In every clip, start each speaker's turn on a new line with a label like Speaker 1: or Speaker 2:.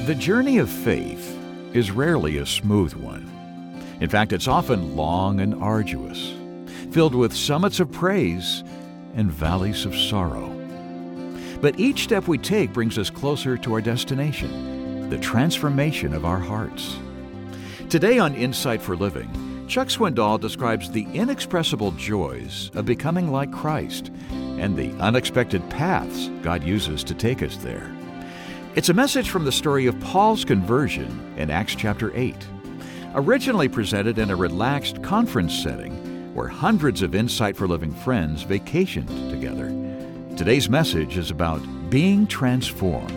Speaker 1: The journey of faith is rarely a smooth one. In fact, it's often long and arduous, filled with summits of praise and valleys of sorrow. But each step we take brings us closer to our destination, the transformation of our hearts. Today on Insight for Living, Chuck Swindoll describes the inexpressible joys of becoming like Christ and the unexpected paths God uses to take us there. It's a message from the story of Paul's conversion in Acts chapter 8, originally presented in a relaxed conference setting where hundreds of Insight for Living friends vacationed together. Today's message is about being transformed.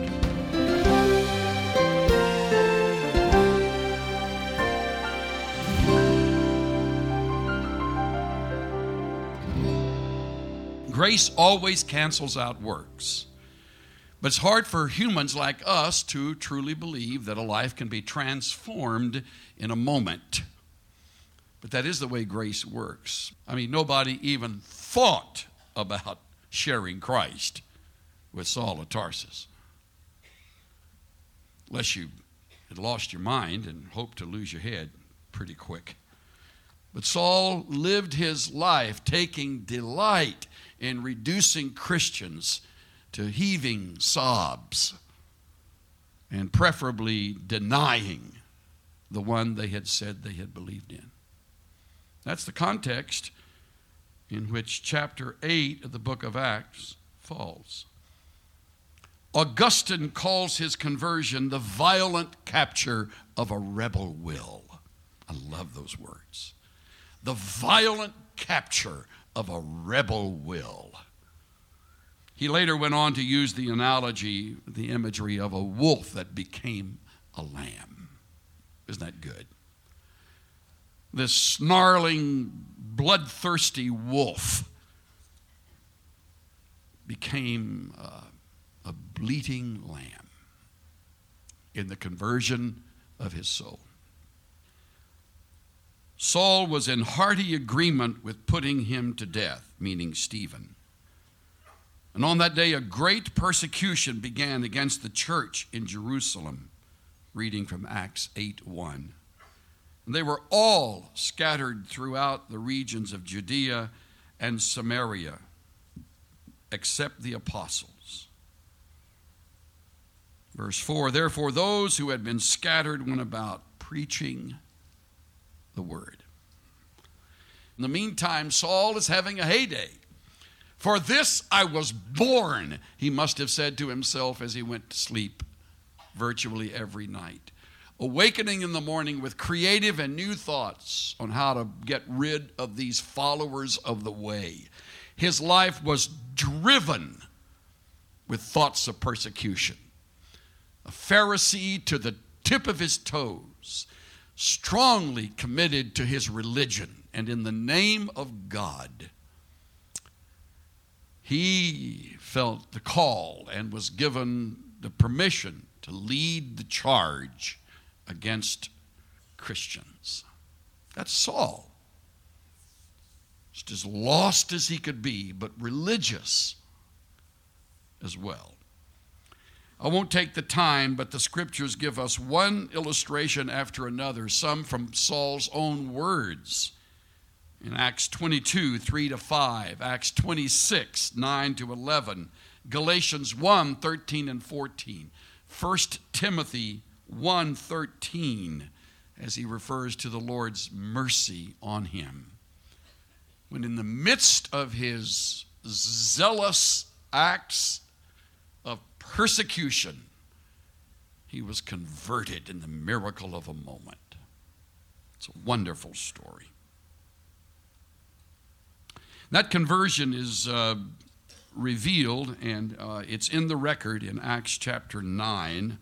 Speaker 2: Grace always cancels out works. But it's hard for humans like us to truly believe that a life can be transformed in a moment. But that is the way grace works. I mean, nobody even thought about sharing Christ with Saul of Tarsus. Unless you had lost your mind and hoped to lose your head pretty quick. But Saul lived his life taking delight in reducing Christians to heaving sobs and preferably denying the one they had said they had believed in. That's the context in which chapter 8 of the book of Acts falls. Augustine calls his conversion the violent capture of a rebel will. I love those words. The violent capture of a rebel will. He later went on to use the analogy, the imagery of a wolf that became a lamb. Isn't that good? This snarling, bloodthirsty wolf became a bleating lamb in the conversion of his soul. Saul was in hearty agreement with putting him to death, meaning Stephen. And on that day, a great persecution began against the church in Jerusalem, reading from Acts 8:1. And they were all scattered throughout the regions of Judea and Samaria, except the apostles. Verse 4, therefore those who had been scattered went about preaching the word. In the meantime, Saul is having a heyday. For this I was born, he must have said to himself as he went to sleep virtually every night. Awakening in the morning with creative and new thoughts on how to get rid of these followers of the way. His life was driven with thoughts of persecution. A Pharisee to the tip of his toes, strongly committed to his religion and in the name of God. He felt the call and was given the permission to lead the charge against Christians. That's Saul. Just as lost as he could be, but religious as well. I won't take the time, but the scriptures give us one illustration after another, some from Saul's own words. In Acts 22, 3-5, Acts 26, 9-11, Galatians 1, 13 and 14, 1 Timothy 1:13, as he refers to the Lord's mercy on him. When in the midst of his zealous acts of persecution, he was converted in the miracle of a moment. It's a wonderful story. That conversion is revealed, and it's in the record in Acts chapter 9.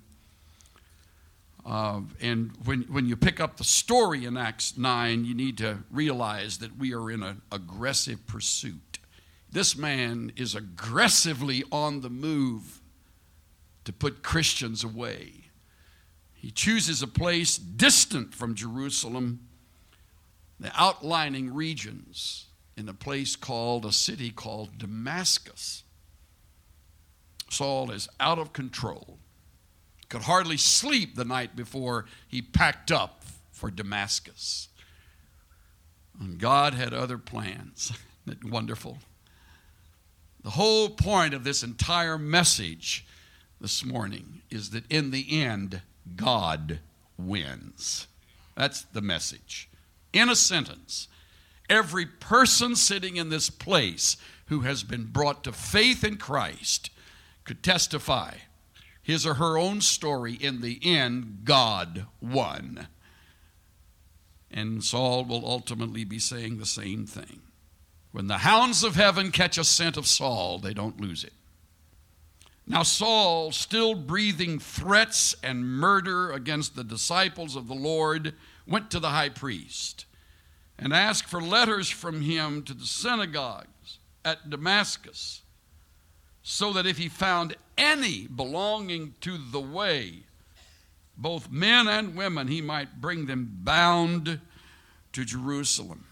Speaker 2: And when you pick up the story in Acts 9, you need to realize that we are in an aggressive pursuit. This man is aggressively on the move to put Christians away. He chooses a place distant from Jerusalem, the outlining regions, in a city called Damascus. Saul is out of control, could hardly sleep the night before he packed up for Damascus. And God had other plans. Isn't it wonderful? The whole point of this entire message this morning is that in the end, God wins. That's the message. In a sentence, every person sitting in this place who has been brought to faith in Christ could testify his or her own story. In the end, God won. And Saul will ultimately be saying the same thing. When the hounds of heaven catch a scent of Saul, they don't lose it. Now Saul, still breathing threats and murder against the disciples of the Lord, went to the high priest and asked for letters from him to the synagogues at Damascus, so that if he found any belonging to the way, both men and women, he might bring them bound to Jerusalem.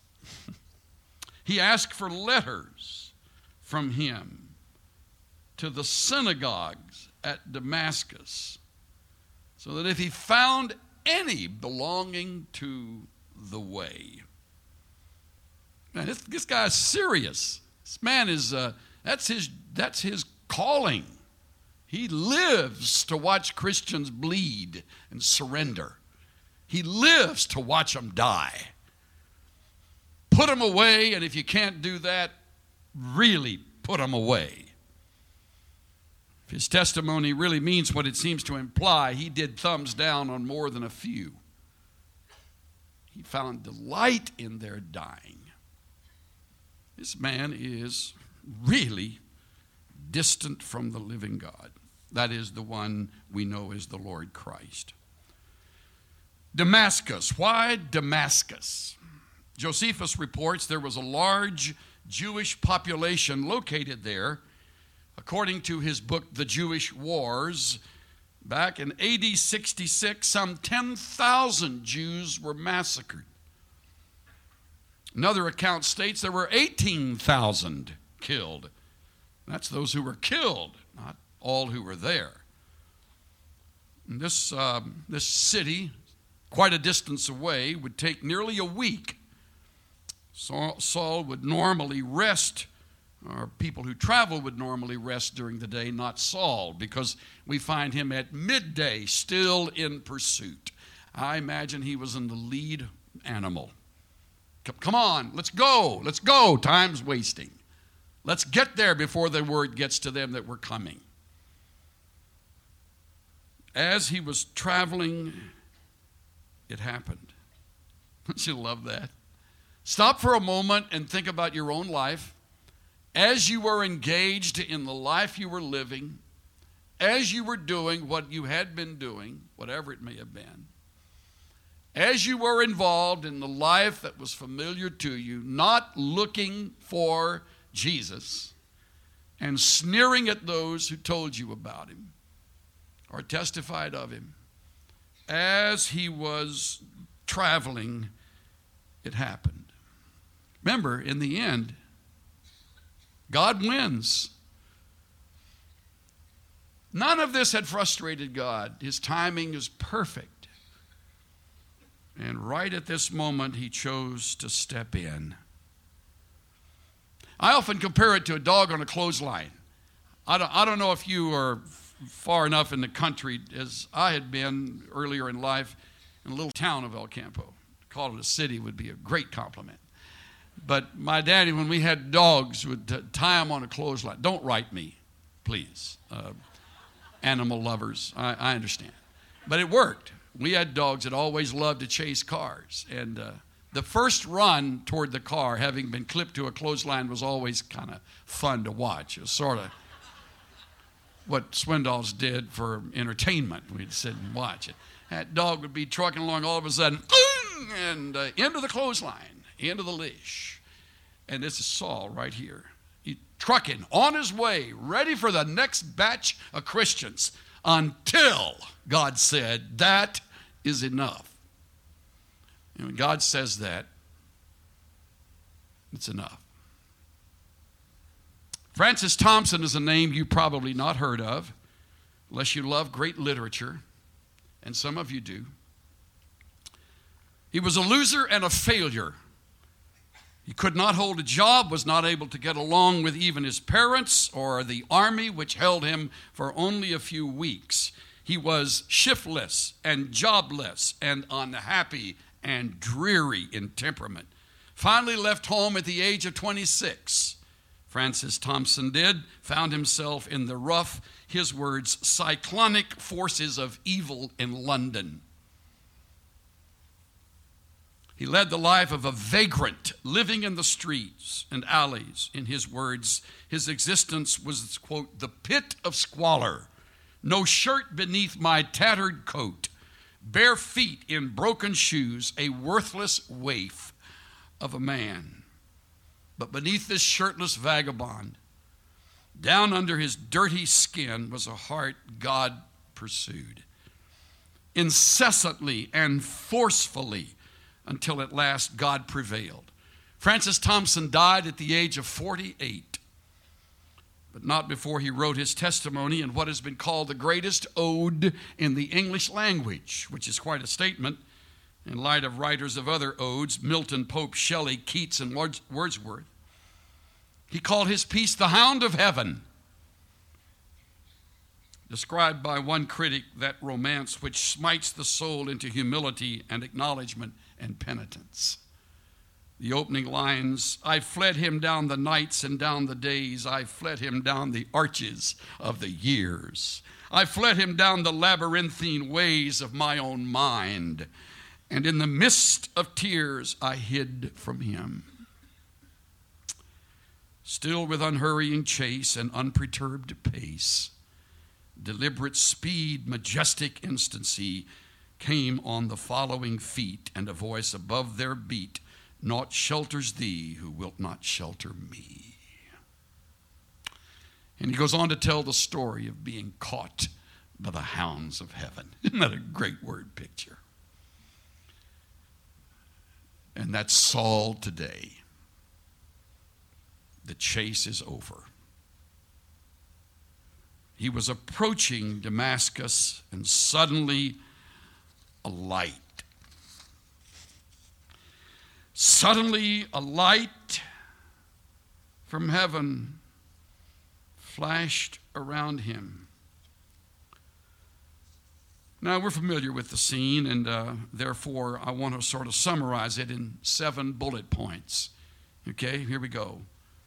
Speaker 2: He asked for letters from him to the synagogues at Damascus, so that if he found any belonging to the way. Man, this guy's serious. This man is, that's his calling. He lives to watch Christians bleed and surrender. He lives to watch them die. Put them away, and if you can't do that, really put them away. If his testimony really means what it seems to imply, he did thumbs down on more than a few. He found delight in their dying. This man is really distant from the living God. That is the one we know as the Lord Christ. Damascus. Why Damascus? Josephus reports there was a large Jewish population located there. According to his book, The Jewish Wars, back in AD 66, some 10,000 Jews were massacred. Another account states there were 18,000 killed. That's those who were killed, not all who were there. And this city, quite a distance away, would take nearly a week. Saul would normally rest, or people who travel would normally rest during the day, not Saul, because we find him at midday still in pursuit. I imagine he was in the lead animal. Come on, let's go, time's wasting. Let's get there before the word gets to them that we're coming. As he was traveling, it happened. Don't you love that? Stop for a moment and think about your own life. As you were engaged in the life you were living, as you were doing what you had been doing, whatever it may have been, as you were involved in the life that was familiar to you, not looking for Jesus and sneering at those who told you about him or testified of him, as he was traveling, it happened. Remember, in the end, God wins. None of this had frustrated God. His timing is perfect. And right at this moment, he chose to step in. I often compare it to a dog on a clothesline. I don't know if you are far enough in the country as I had been earlier in life in a little town of El Campo. To call it a city would be a great compliment. But my daddy, when we had dogs, would tie them on a clothesline. Don't write me, please. Animal lovers, I understand. But it worked. We had dogs that always loved to chase cars. And the first run toward the car, having been clipped to a clothesline, was always kind of fun to watch. It was sort of what Swindoll's did for entertainment. We'd sit and watch it. That dog would be trucking along all of a sudden, and into the clothesline, into the leash. And this is Saul right here. He's trucking on his way, ready for the next batch of Christians, until God said, that is enough. And when God says that, it's enough. Francis Thompson is a name you probably not heard of. unless you love great literature, and some of you do. He was a loser and a failure. He could not hold a job, was not able to get along with even his parents or the army, which held him for only a few weeks. He was shiftless and jobless and unhappy and dreary in temperament. Finally left home at the age of 26. Francis Thompson found himself in the rough, his words, cyclonic forces of evil in London. He led the life of a vagrant, living in the streets and alleys. In his words, his existence was, quote, the pit of squalor. No shirt beneath my tattered coat, bare feet in broken shoes, a worthless waif of a man. But beneath this shirtless vagabond, down under his dirty skin, was a heart God pursued, incessantly and forcefully, until at last God prevailed. Francis Thompson died at the age of 48, but not before he wrote his testimony in what has been called the greatest ode in the English language, which is quite a statement in light of writers of other odes, Milton, Pope, Shelley, Keats, and Wordsworth. He called his piece The Hound of Heaven, described by one critic that romance which smites the soul into humility and acknowledgement and penitence. The opening lines, I fled him down the nights and down the days. I fled him down the arches of the years. I fled him down the labyrinthine ways of my own mind. And in the mist of tears I hid from him. Still with unhurrying chase and unperturbed pace, deliberate speed, majestic instancy, came on the following feet, and a voice above their beat, naught shelters thee who wilt not shelter me. And he goes on to tell the story of being caught by the hounds of heaven. Isn't that a great word picture? And that's Saul today. The chase is over. He was approaching Damascus, and suddenly a light. Suddenly a light from heaven flashed around him. Now, we're familiar with the scene, and therefore I want to sort of summarize it in 7 bullet points. Okay, here we go.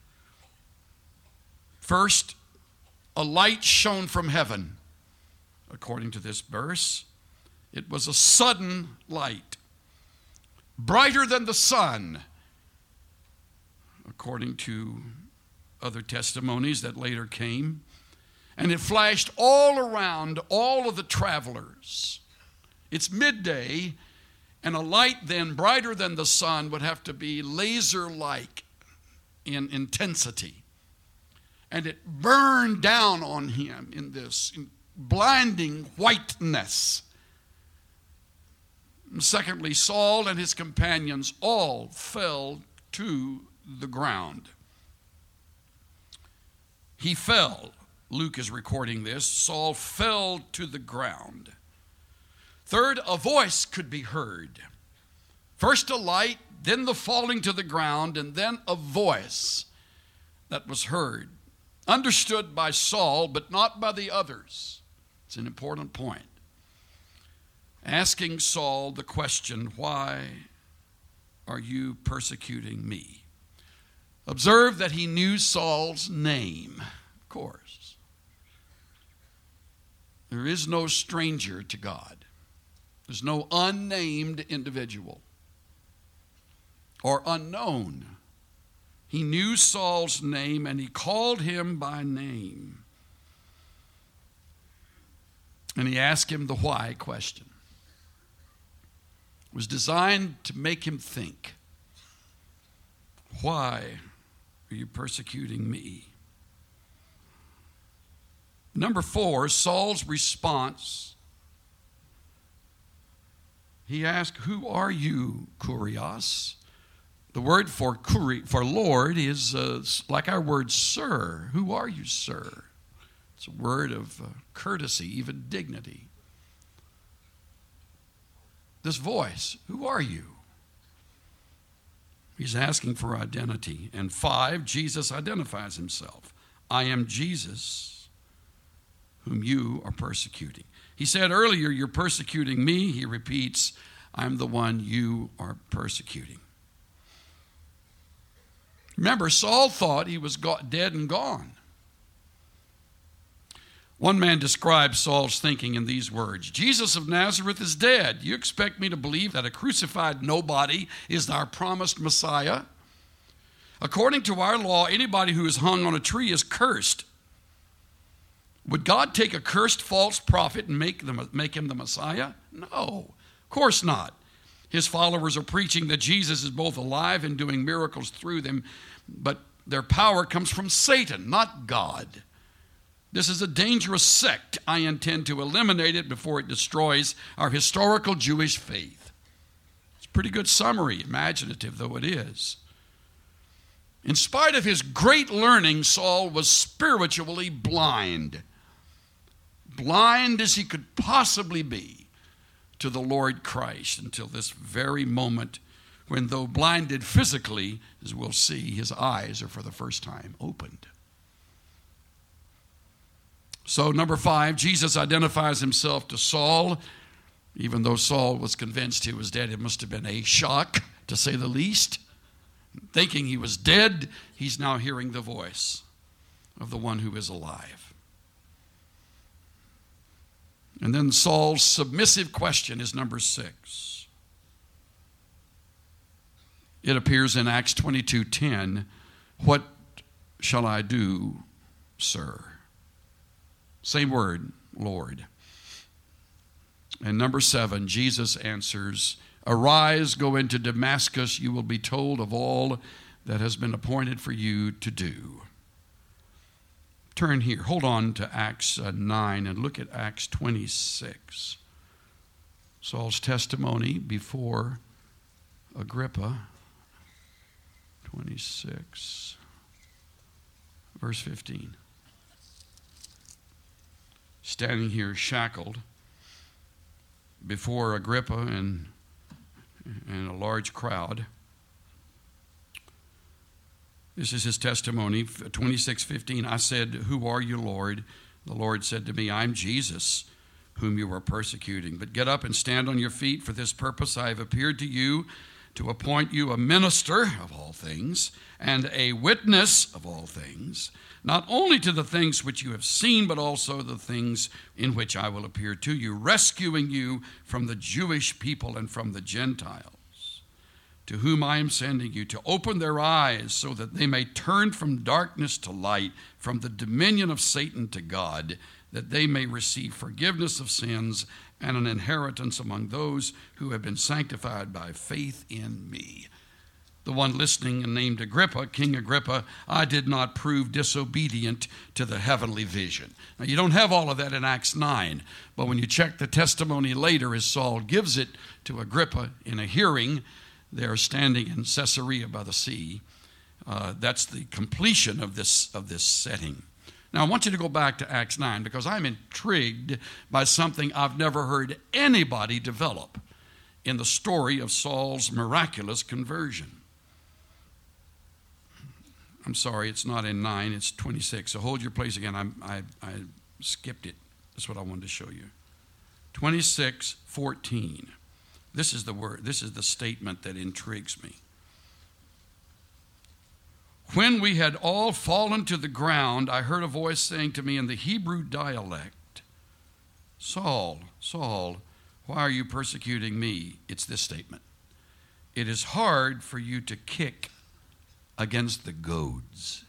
Speaker 2: First, a light shone from heaven. According to this verse, it was a sudden light, brighter than the sun, according to other testimonies that later came. And it flashed all around all of the travelers. It's midday, and a light then brighter than the sun would have to be laser-like in intensity. And it burned down on him in this blinding whiteness. And secondly, Saul and his companions all fell to the ground. He fell. Luke is recording this. Saul fell to the ground. Third, a voice could be heard. First a light, then the falling to the ground, and then a voice that was heard. Understood by Saul, but not by the others. It's an important point. Asking Saul the question, why are you persecuting me? Observe that he knew Saul's name, of course. There is no stranger to God. There's no unnamed individual or unknown. He knew Saul's name, and he called him by name. And he asked him the why question. It was designed to make him think. Why are you persecuting me? Number 4, Saul's response. He asked, who are you, Kurios? The word for Lord is like our word sir. Who are you, sir? It's a word of courtesy, even dignity. This voice, who are you? He's asking for identity. And 5, Jesus identifies himself. I am Jesus, whom you are persecuting. He said earlier, you're persecuting me. He repeats, I'm the one you are persecuting. Remember, Saul thought he was dead and gone. One man describes Saul's thinking in these words: Jesus of Nazareth is dead. You expect me to believe that a crucified nobody is our promised Messiah? According to our law, anybody who is hung on a tree is cursed. Would God take a cursed false prophet and make him the Messiah? No, of course not. His followers are preaching that Jesus is both alive and doing miracles through them, but their power comes from Satan, not God. This is a dangerous sect. I intend to eliminate it before it destroys our historical Jewish faith. It's a pretty good summary, imaginative though it is. In spite of his great learning, Saul was spiritually blind. Blind as he could possibly be to the Lord Christ until this very moment when, though blinded physically, as we'll see, his eyes are for the first time opened. So, number 5, Jesus identifies himself to Saul. Even though Saul was convinced he was dead, it must have been a shock, to say the least. Thinking he was dead, he's now hearing the voice of the one who is alive. And then Saul's submissive question is number 6. It appears in Acts 22:10. What shall I do, sir? Same word, Lord. And number 7, Jesus answers, arise, go into Damascus. You will be told of all that has been appointed for you to do. Turn here. Hold on to Acts 9 and look at Acts 26. Saul's testimony before Agrippa. 26, verse 15. Standing here shackled before Agrippa and a large crowd. This is his testimony, 26:15. I said, who are you, Lord? The Lord said to me, I'm Jesus, whom you are persecuting. But get up and stand on your feet. For this purpose I have appeared to you, to appoint you a minister of all things and a witness of all things, not only to the things which you have seen, but also the things in which I will appear to you, rescuing you from the Jewish people and from the Gentiles, to whom I am sending you, to open their eyes so that they may turn from darkness to light, from the dominion of Satan to God, that they may receive forgiveness of sins and an inheritance among those who have been sanctified by faith in me. The one listening and named Agrippa, King Agrippa, I did not prove disobedient to the heavenly vision. Now, you don't have all of that in Acts 9, but when you check the testimony later as Saul gives it to Agrippa in a hearing, they're standing in Caesarea by the sea. That's the completion of this setting. Now, I want you to go back to Acts 9 because I'm intrigued by something I've never heard anybody develop in the story of Saul's miraculous conversion. I'm sorry, it's not in 9, it's 26. So hold your place again. I skipped it. That's what I wanted to show you. 26:14. This is the word. This is the statement that intrigues me. When we had all fallen to the ground, I heard a voice saying to me in the Hebrew dialect, Saul, Saul, why are you persecuting me? It's this statement. It is hard for you to kick against the goads.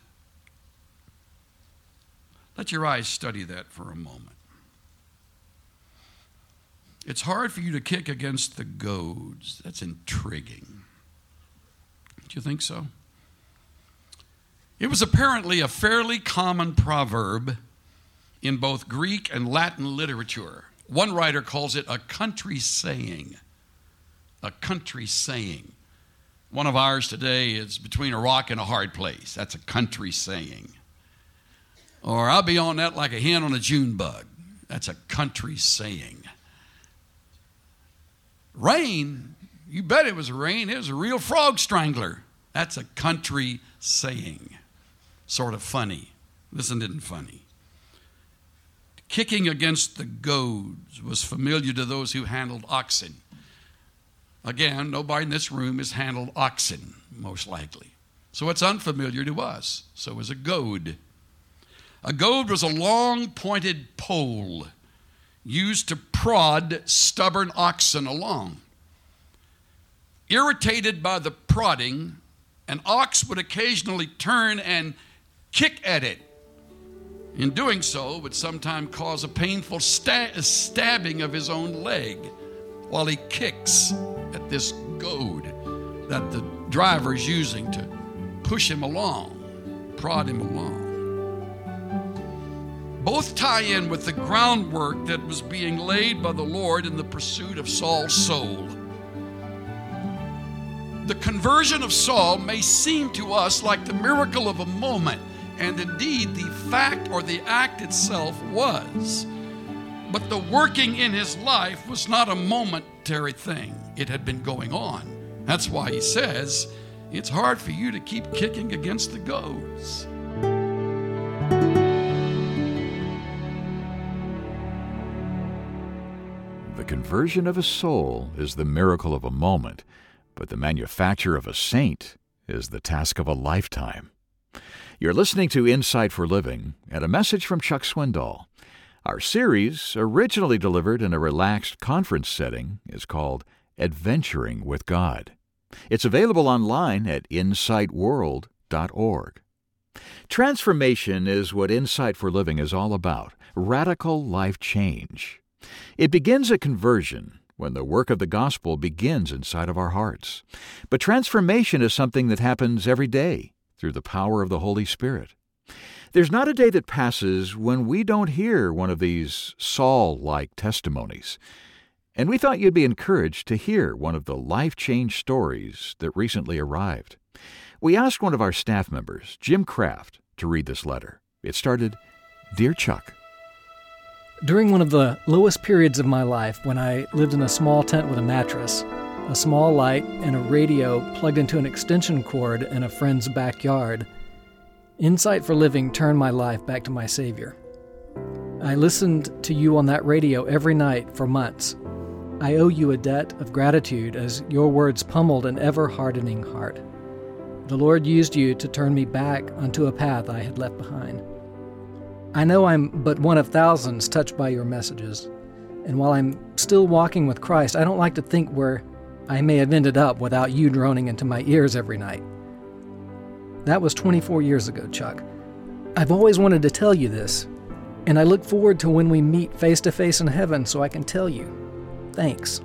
Speaker 2: Let your eyes study that for a moment. It's hard for you to kick against the goads. That's intriguing. Do you think so? It was apparently a fairly common proverb in both Greek and Latin literature. One writer calls it a country saying. A country saying. One of ours today is between a rock and a hard place. That's a country saying. Or I'll be on that like a hen on a June bug. That's a country saying. Rain, you bet it was rain. It was a real frog strangler. That's a country saying. Sort of funny. This isn't funny. Kicking against the goads was familiar to those who handled oxen. Again, nobody in this room has handled oxen, most likely. So it's unfamiliar to us. So is a goad. A goad was a long pointed pole used to prod stubborn oxen along. Irritated by the prodding, an ox would occasionally turn and kick at it. In doing so, would sometimes cause a painful stabbing of his own leg while he kicks at this goad that the driver is using to push him along, prod him along. Both tie in with the groundwork that was being laid by the Lord in the pursuit of Saul's soul. The conversion of Saul may seem to us like the miracle of a moment, and indeed the fact or the act itself was. But the working in his life was not a momentary thing. It had been going on. That's why he says, it's hard for you to keep kicking against the goads.
Speaker 1: The conversion of a soul is the miracle of a moment, but the manufacture of a saint is the task of a lifetime. You're listening to Insight for Living and a message from Chuck Swindoll. Our series, originally delivered in a relaxed conference setting, is called Adventuring with God. It's available online at insightworld.org. Transformation is what Insight for Living is all about, radical life change. It begins at conversion, when the work of the gospel begins inside of our hearts. But transformation is something that happens every day through the power of the Holy Spirit. There's not a day that passes when we don't hear one of these Saul-like testimonies. And we thought you'd be encouraged to hear one of the life-change stories that recently arrived. We asked one of our staff members, Jim Kraft, to read this letter. It started, Dear Chuck.
Speaker 3: During one of the lowest periods of my life, when I lived in a small tent with a mattress, a small light, and a radio plugged into an extension cord in a friend's backyard, Insight for Living turned my life back to my Savior. I listened to you on that radio every night for months. I owe you a debt of gratitude as your words pummeled an ever-hardening heart. The Lord used you to turn me back onto a path I had left behind. I know I'm but one of thousands touched by your messages, and while I'm still walking with Christ, I don't like to think where I may have ended up without you droning into my ears every night. That was 24 years ago, Chuck. I've always wanted to tell you this, and I look forward to when we meet face to face in heaven so I can tell you. Thanks.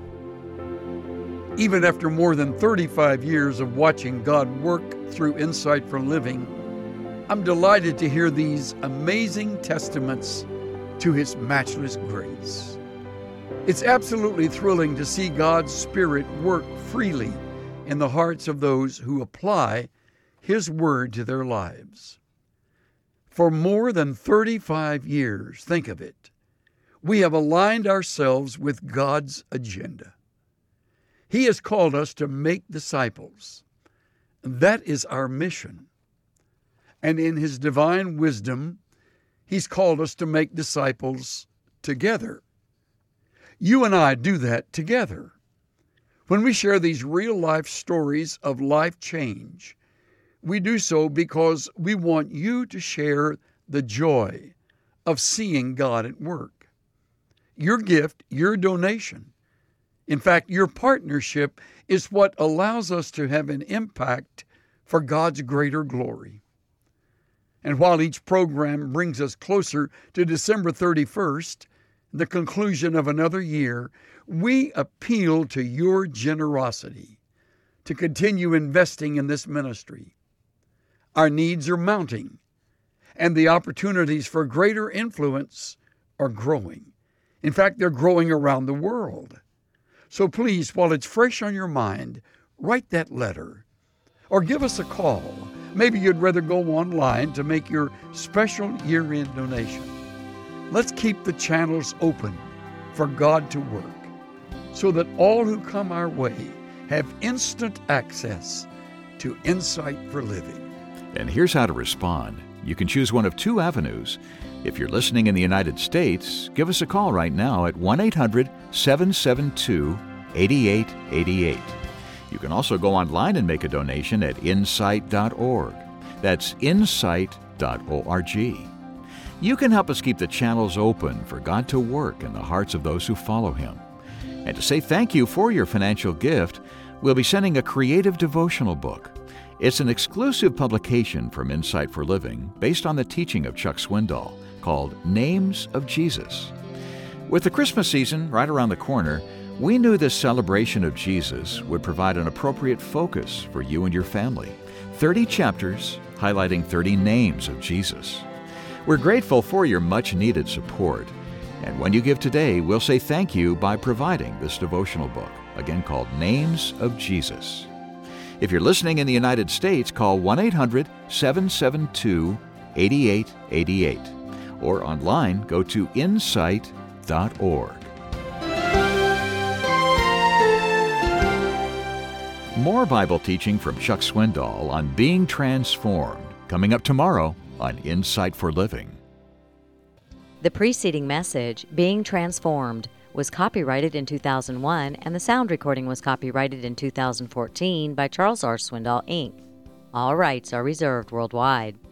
Speaker 4: Even after more than 35 years of watching God work through Insight for Living, I'm delighted to hear these amazing testaments to His matchless grace. It's absolutely thrilling to see God's Spirit work freely in the hearts of those who apply His Word to their lives. For more than 35 years, think of it, we have aligned ourselves with God's agenda. He has called us to make disciples. That is our mission. And in His divine wisdom, He's called us to make disciples together. You and I do that together. When we share these real-life stories of life change, we do so because we want you to share the joy of seeing God at work. Your gift, your donation, in fact, your partnership is what allows us to have an impact for God's greater glory. And while each program brings us closer to December 31st, the conclusion of another year, we appeal to your generosity to continue investing in this ministry. Our needs are mounting, and the opportunities for greater influence are growing. In fact, they're growing around the world. So please, while it's fresh on your mind, write that letter or give us a call Maybe you'd rather go online to make your special year-end donation. Let's keep the channels open for God to work so that all who come our way have instant access to Insight for Living.
Speaker 1: And here's how to respond. You can choose one of two avenues. If you're listening in the United States, give us a call right now at 1-800-772-8888. You can also go online and make a donation at insight.org. That's insight.org. You can help us keep the channels open for God to work in the hearts of those who follow Him. And to say thank you for your financial gift, we'll be sending a creative devotional book. It's an exclusive publication from Insight for Living based on the teaching of Chuck Swindoll called Names of Jesus. With the Christmas season right around the corner, we knew this celebration of Jesus would provide an appropriate focus for you and your family. 30 chapters highlighting 30 names of Jesus. We're grateful for your much-needed support. And when you give today, we'll say thank you by providing this devotional book, again called Names of Jesus. If you're listening in the United States, call 1-800-772-8888. Or online, go to insight.org. More Bible teaching from Chuck Swindoll on being transformed, coming up tomorrow on Insight for Living.
Speaker 5: The preceding message, Being Transformed, was copyrighted in 2001, and the sound recording was copyrighted in 2014 by Charles R. Swindoll, Inc. All rights are reserved worldwide.